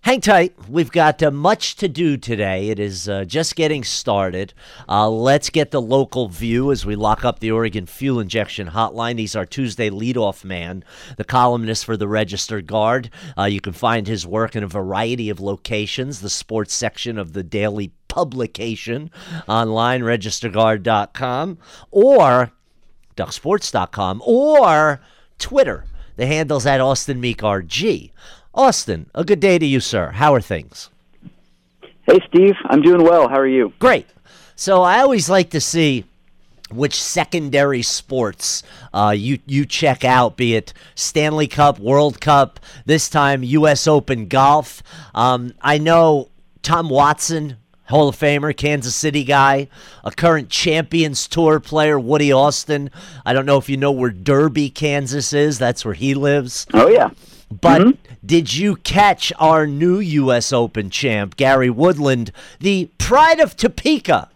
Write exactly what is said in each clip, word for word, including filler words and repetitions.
Hang tight. We've got uh, much to do today. It is uh, just getting started. Uh, let's get the local view as we lock up the Oregon Fuel Injection Hotline. He's our Tuesday leadoff man, the columnist for the Register Guard. Uh, you can find his work in a variety of locations, the sports section of the daily publication online, register guard dot com, or duck sports dot com, or Twitter. The handle's at Austin Meek R G. Austin, a good day to you, sir. How are things? Hey, Steve. I'm doing well. How are you? Great. So I always like to see which secondary sports uh, you you check out, be it Stanley Cup, World Cup, this time U S Open golf. Um, I know Tom Watson, Hall of Famer, Kansas City guy, a current Champions Tour player, Woody Austin. I don't know if you know where Derby, Kansas is. That's where he lives. Oh, yeah. But mm-hmm. Did you catch our new U S Open champ, Gary Woodland, the pride of Topeka?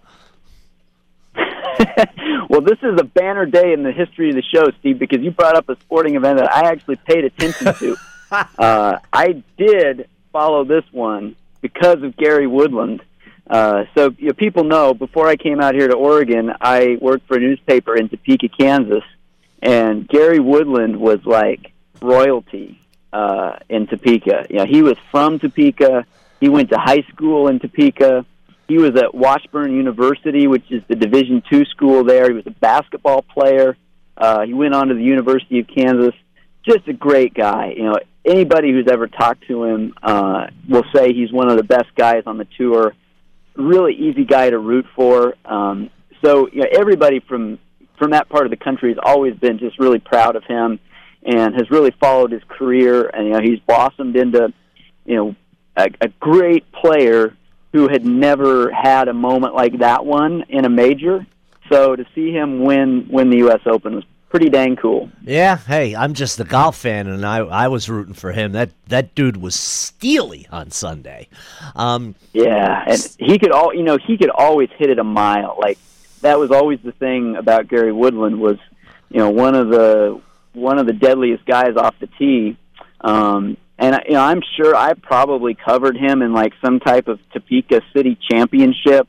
Well, this is a banner day in the history of the show, Steve, because you brought up a sporting event that I actually paid attention to. uh, I did follow this one because of Gary Woodland. Uh, so you know, people know, before I came out here to Oregon, I worked for a newspaper in Topeka, Kansas, and Gary Woodland was like royalty. Uh, in Topeka. You know, he was from Topeka. He went to high school in Topeka. He was at Washburn University, which is the Division two school there. He was a basketball player. Uh, he went on to the University of Kansas. Just a great guy. You know, anybody who's ever talked to him uh, will say he's one of the best guys on the tour. Really easy guy to root for. Um, so, you know, everybody from from that part of the country has always been just really proud of him, and has really followed his career, and you know he's blossomed into, you know, a, a great player who had never had a moment like that one in a major. So to see him win win the U S Open was pretty dang cool. Yeah, hey, I'm just a golf fan, and I I was rooting for him. That that dude was steely on Sunday. Um, yeah, and he could all you know he could always hit it a mile. Like that was always the thing about Gary Woodland was, you know, one of the one of the deadliest guys off the tee. Um, and, you know, I'm sure I probably covered him in, like, some type of Topeka City championship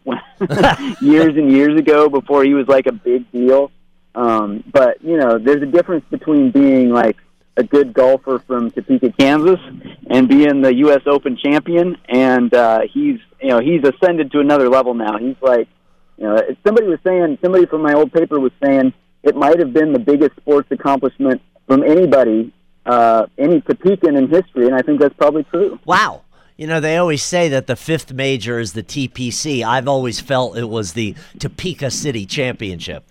years and years ago before he was, like, a big deal. Um, but, you know, there's a difference between being, like, a good golfer from Topeka, Kansas, and being the U S Open champion. And uh, he's, you know, he's ascended to another level now. He's, like, you know, somebody was saying, somebody from my old paper was saying, it might have been the biggest sports accomplishment from anybody, uh, any Topekan in history, and I think that's probably true. Wow. You know, they always say that the fifth major is the T P C. I've always felt it was the Topeka City Championship.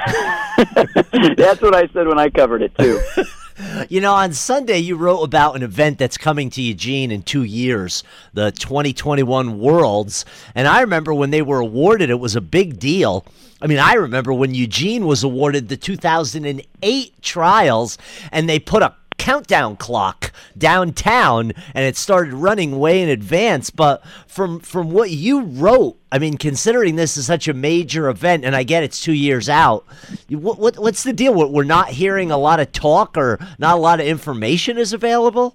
That's what I said when I covered it, too. You know, on Sunday, you wrote about an event that's coming to Eugene in two years, the twenty twenty-one Worlds. And I remember when they were awarded, it was a big deal. I mean, I remember when Eugene was awarded the two thousand eight trials, and they put a countdown clock downtown, and it started running way in advance. But from from what you wrote, I mean, considering this is such a major event, and I get it's two years out, what, what what's the deal? We're not hearing a lot of talk, or not a lot of information is available?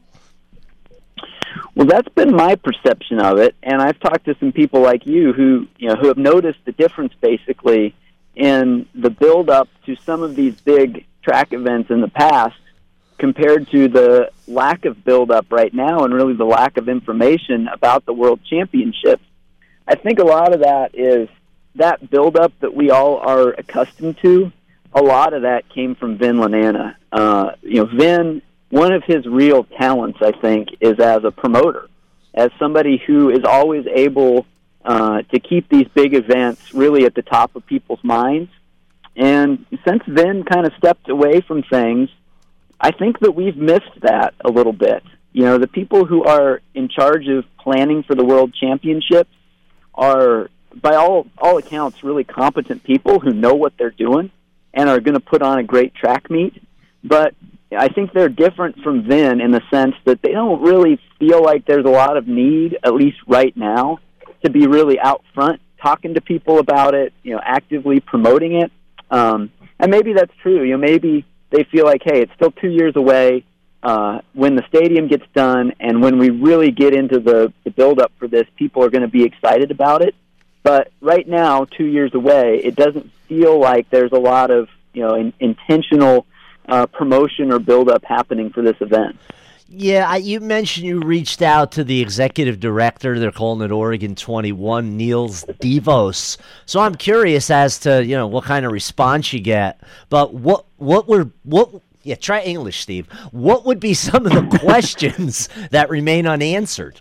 Well, that's been my perception of it, and I've talked to some people like you who, you know, who have noticed the difference basically in the build-up to some of these big track events in the past compared to the lack of build-up right now and really the lack of information about the World Championships. I think a lot of that is that build-up that we all are accustomed to. A lot of that came from Vin Lananna. Uh, you know, Vin, one of his real talents, I think, is as a promoter, as somebody who is always able uh, to keep these big events really at the top of people's minds. And since Vin kind of stepped away from things, I think that we've missed that a little bit. You know, the people who are in charge of planning for the World Championships are, by all all accounts, really competent people who know what they're doing and are going to put on a great track meet. But I think they're different from Vin in the sense that they don't really feel like there's a lot of need, at least right now, to be really out front talking to people about it, you know, actively promoting it. Um, and maybe that's true. You know, maybe they feel like, hey, it's still two years away. uh, when the stadium gets done and when we really get into the, the build-up for this, people are going to be excited about it. But right now, two years away, it doesn't feel like there's a lot of you know in, intentional uh, promotion or build-up happening for this event. Yeah, I, you mentioned you reached out to the executive director. They're calling it Oregon twenty-one, Niels DeVos. So I'm curious as to you know what kind of response you get. But what what were what? Yeah, try English, Steve. What would be some of the questions that remain unanswered?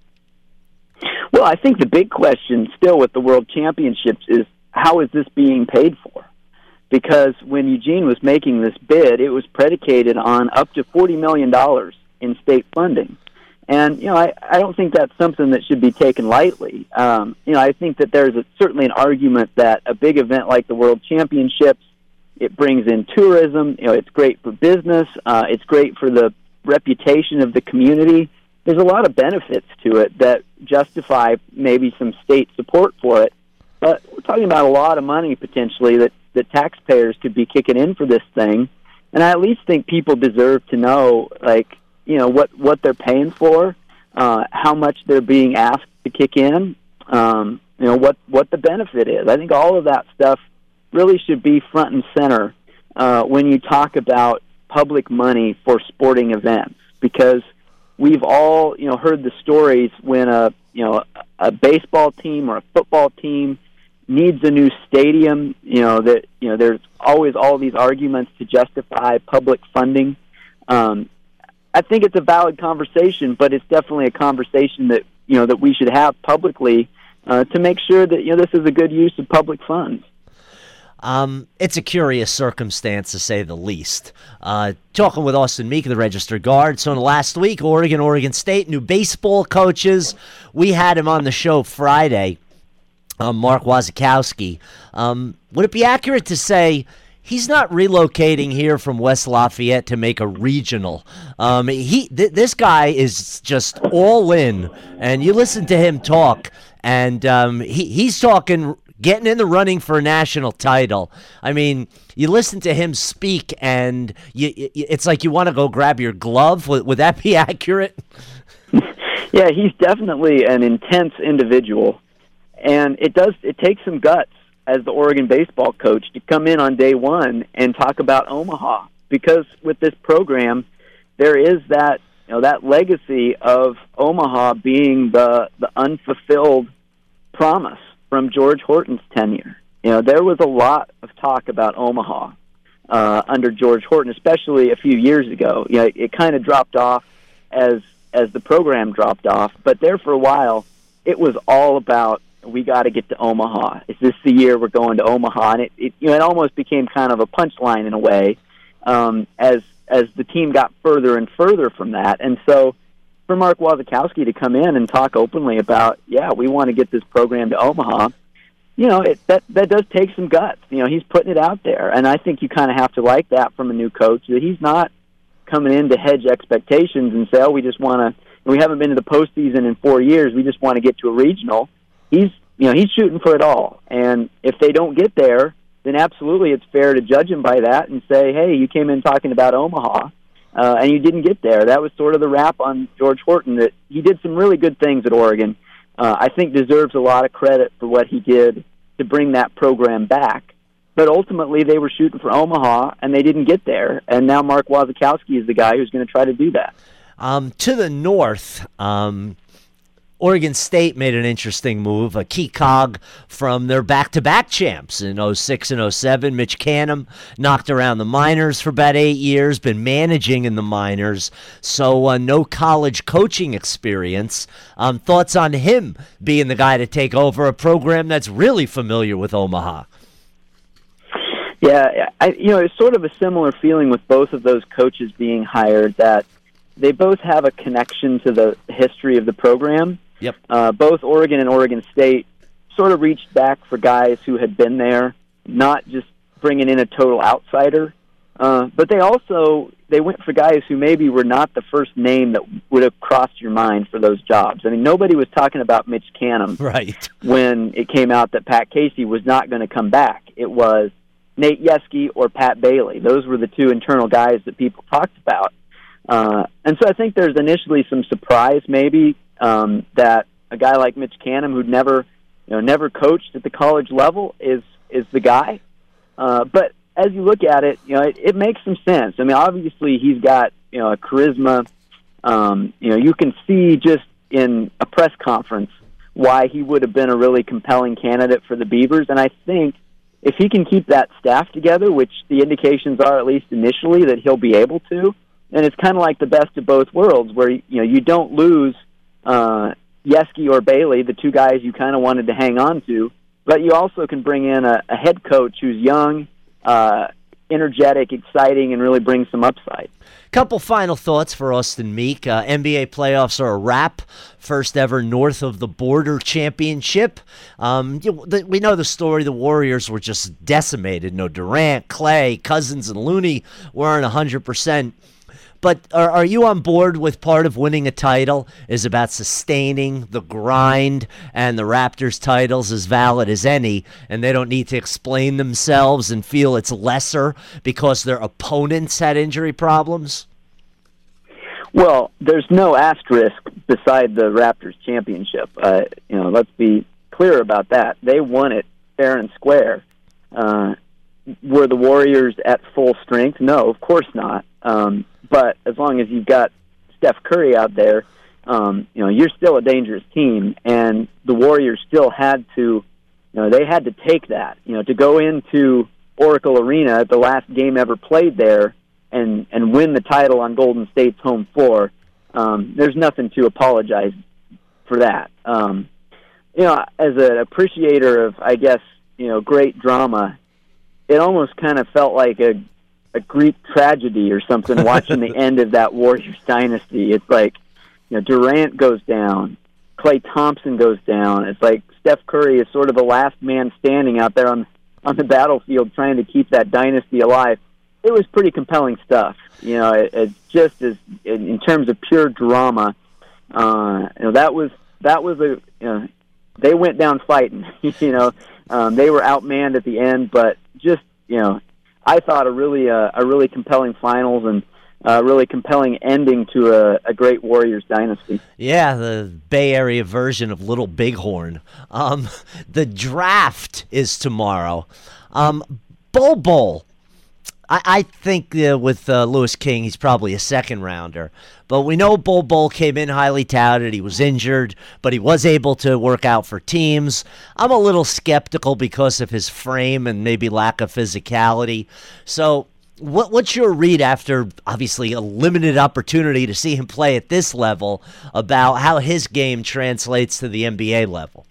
Well, I think the big question still with the World Championships is how is this being paid for? Because when Eugene was making this bid, it was predicated on up to forty million dollars in state funding. And, you know, I, I don't think that's something that should be taken lightly. Um, you know, I think that there's a, certainly an argument that a big event like the World Championships, it brings in tourism, you know, it's great for business, uh, it's great for the reputation of the community. There's a lot of benefits to it that justify maybe some state support for it. But we're talking about a lot of money potentially that, that taxpayers could be kicking in for this thing. And I at least think people deserve to know, like, you know, what, what they're paying for, uh, how much they're being asked to kick in, um, you know, what, what the benefit is. I think all of that stuff really should be front and center uh, when you talk about public money for sporting events, because we've all, you know, heard the stories when a, you know, a baseball team or a football team needs a new stadium, you know, that, you know, there's always all these arguments to justify public funding. Um, I think it's a valid conversation, but it's definitely a conversation that, you know, that we should have publicly uh, to make sure that, you know, this is a good use of public funds. Um, it's a curious circumstance, to say the least. Uh, talking with Austin Meek, the Register Guard. So in the last week, Oregon, Oregon State, new baseball coaches. We had him on the show Friday, um, Mark Wasikowski. Um, would it be accurate to say he's not relocating here from West Lafayette to make a regional? Um, he th- this guy is just all in, and you listen to him talk, and um, he he's talking getting in the running for a national title. I mean, you listen to him speak, and you, it's like you want to go grab your glove. Would, would that be accurate? Yeah, he's definitely an intense individual, and it does it takes some guts as the Oregon baseball coach to come in on day one and talk about Omaha, because with this program, there is that you know that legacy of Omaha being the the unfulfilled promise from George Horton's tenure. You know, there was a lot of talk about Omaha uh, under George Horton, especially a few years ago. You know, it, it kind of dropped off as as the program dropped off, but there for a while, it was all about, we got to get to Omaha. Is this the year we're going to Omaha? And it, it you know, it almost became kind of a punchline in a way um, as as the team got further and further from that. And so for Mark Wasikowski to come in and talk openly about, yeah, we want to get this program to Omaha, you know, it, that that does take some guts. You know, he's putting it out there, and I think you kind of have to like that from a new coach, that he's not coming in to hedge expectations and say, oh, we just want to, we haven't been to the postseason in four years, we just want to get to a regional. He's, you know, he's shooting for it all, and if they don't get there, then absolutely it's fair to judge him by that and say, hey, you came in talking about Omaha, Uh, and you didn't get there. That was sort of the rap on George Horton, that he did some really good things at Oregon. Uh, I think deserves a lot of credit for what he did to bring that program back. But ultimately, they were shooting for Omaha, and they didn't get there. And now Mark Wasikowski is the guy who's going to try to do that. Um, to the north, um, Oregon State made an interesting move, a key cog from their back-to-back champs in oh six and oh seven. Mitch Canham knocked around the minors for about eight years, been managing in the minors, so uh, no college coaching experience. Um, thoughts on him being the guy to take over a program that's really familiar with Omaha? Yeah, I, you know, it's sort of a similar feeling with both of those coaches being hired, that they both have a connection to the history of the program. Yep. Uh, both Oregon and Oregon State sort of reached back for guys who had been there, not just bringing in a total outsider. Uh, but they also, they went for guys who maybe were not the first name that would have crossed your mind for those jobs. I mean, nobody was talking about Mitch Canham right. when it came out that Pat Casey was not going to come back. It was Nate Yeske or Pat Bailey. Those were the two internal guys that people talked about. Uh, and so I think there's initially some surprise maybe um, that a guy like Mitch Canham, who'd never, you know, never coached at the college level, is is the guy. Uh, but as you look at it, you know, it, it makes some sense. I mean, obviously he's got, you know, a charisma. Um, you know, you can see just in a press conference why he would have been a really compelling candidate for the Beavers. And I think if he can keep that staff together, which the indications are at least initially that he'll be able to, then it's kind of like the best of both worlds, where you know you don't lose uh, Yeski or Bailey, the two guys you kind of wanted to hang on to, but you also can bring in a, a head coach who's young, uh, energetic, exciting, and really brings some upside. Couple final thoughts for Austin Meek. Uh, N B A playoffs are a wrap. First ever north of the border championship. Um, you, the, we know the story. The Warriors were just decimated. No Durant, Clay, Cousins, and Looney weren't one hundred percent. But are, are you on board with part of winning a title is about sustaining the grind, and the Raptors title's as valid as any, and they don't need to explain themselves and feel it's lesser because their opponents had injury problems? Well, there's no asterisk beside the Raptors championship. Uh, you know, let's be clear about that. They won it fair and square. Uh, were the Warriors at full strength? No, of course not. Um, but as long as you've got Steph Curry out there, um, you know, you're still a dangerous team. And the Warriors still had to, you know, they had to take that, you know, to go into Oracle Arena, the last game ever played there, and, and win the title on Golden State's home floor. Um, there's nothing to apologize for that. Um, you know, as an appreciator of, I guess, you know, great drama, it almost kind of felt like a a Greek tragedy or something watching the end of that Warriors dynasty. It's like, you know, Durant goes down, Klay Thompson goes down. It's like Steph Curry is sort of the last man standing out there on on the battlefield trying to keep that dynasty alive. It was pretty compelling stuff. You know, it, it just as in, in terms of pure drama, uh, you know, that was that was a you know, they went down fighting. you know, um, they were outmanned at the end, but just you know. I thought a really uh, a really compelling finals and a really compelling ending to a, a great Warriors dynasty. Yeah, the Bay Area version of Little Bighorn. Um, the draft is tomorrow. Um, Bol Bol. I, I think uh, with uh, Louis King, he's probably a second rounder. But we know Bol Bol came in highly touted. He was injured, but he was able to work out for teams. I'm a little skeptical because of his frame and maybe lack of physicality. So what, what's your read after, obviously, a limited opportunity to see him play at this level about how his game translates to the N B A level?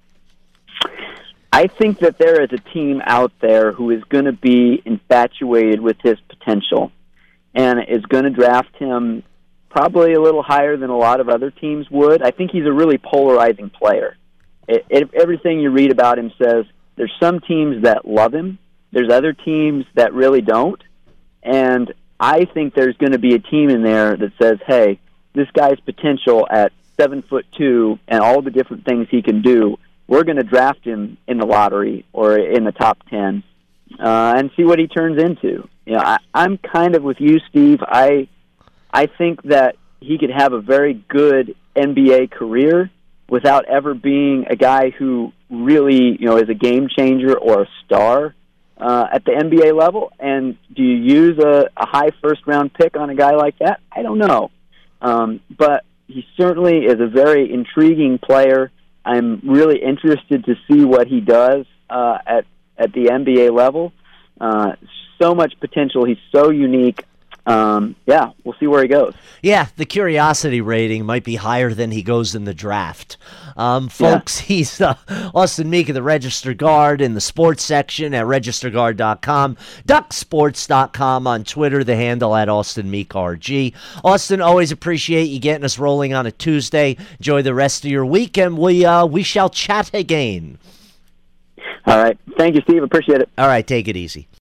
I think that there is a team out there who is going to be infatuated with his potential and is going to draft him probably a little higher than a lot of other teams would. I think he's a really polarizing player. It, it, everything you read about him says there's some teams that love him, there's other teams that really don't, and I think there's going to be a team in there that says, hey, this guy's potential at seven foot two and all the different things he can do, we're going to draft him in the lottery or in the top ten uh, and see what he turns into. You know, I, I'm kind of with you, Steve. I I think that he could have a very good N B A career without ever being a guy who really, you know, is a game changer or a star uh, at the N B A level. And do you use a, a high first-round pick on a guy like that? I don't know. Um, but he certainly is a very intriguing player. I'm really interested to see what he does uh, at at the N B A level. Uh, so much potential. He's so unique. Um, yeah, we'll see where he goes. Yeah, the curiosity rating might be higher than he goes in the draft. Um, folks, yeah. he's uh, Austin Meek of the Register Guard in the sports section at register guard dot com, duck sports dot com on Twitter, the handle at Austin Meek R G. Austin, always appreciate you getting us rolling on a Tuesday. Enjoy the rest of your week, and we, uh, we shall chat again. All right. Thank you, Steve. Appreciate it. All right, take it easy.